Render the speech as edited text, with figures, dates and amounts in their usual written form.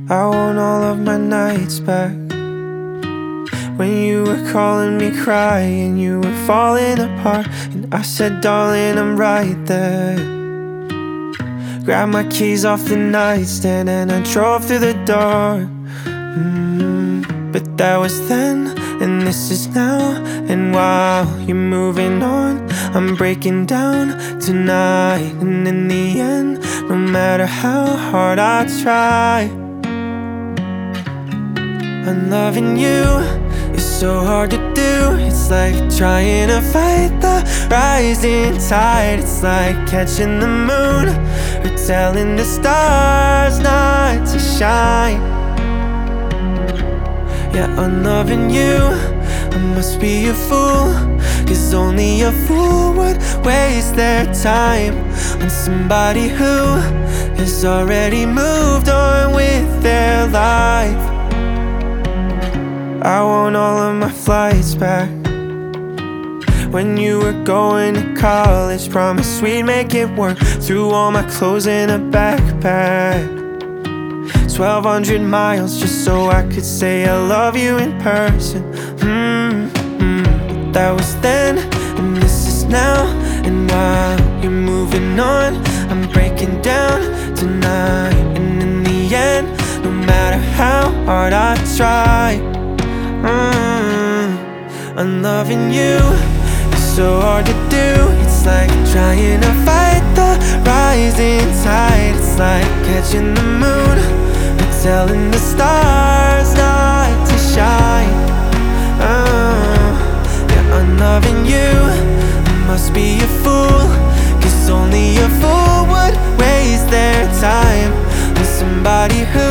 I want all of my nights back. When you were calling me crying, you were falling apart, and I said, darling, I'm right there. Grabbed my keys off the nightstand and I drove through the door. But that was then, and this is now. And while you're moving on, I'm breaking down tonight. And in the end, no matter how hard I try, unloving you is so hard to do. It's like trying to fight the rising tide. It's like catching the moon or telling the stars not to shine. Yeah, unloving you, I must be a fool, 'cause only a fool would waste their time on somebody who has already moved on with their life. I want all of my flights back. When you were going to college, promised we'd make it work. Threw all my clothes in a backpack. 1,200 miles just so I could say I love you in person. But that was then, and this is now. And while you're moving on, I'm breaking down tonight. And in the end, no matter how hard I try, unloving you is so hard to do. It's like trying to fight the rising tide. It's like catching the moon or telling the stars not to shine. Yeah, unloving you, I must be a fool, 'cause only a fool would waste their time with somebody who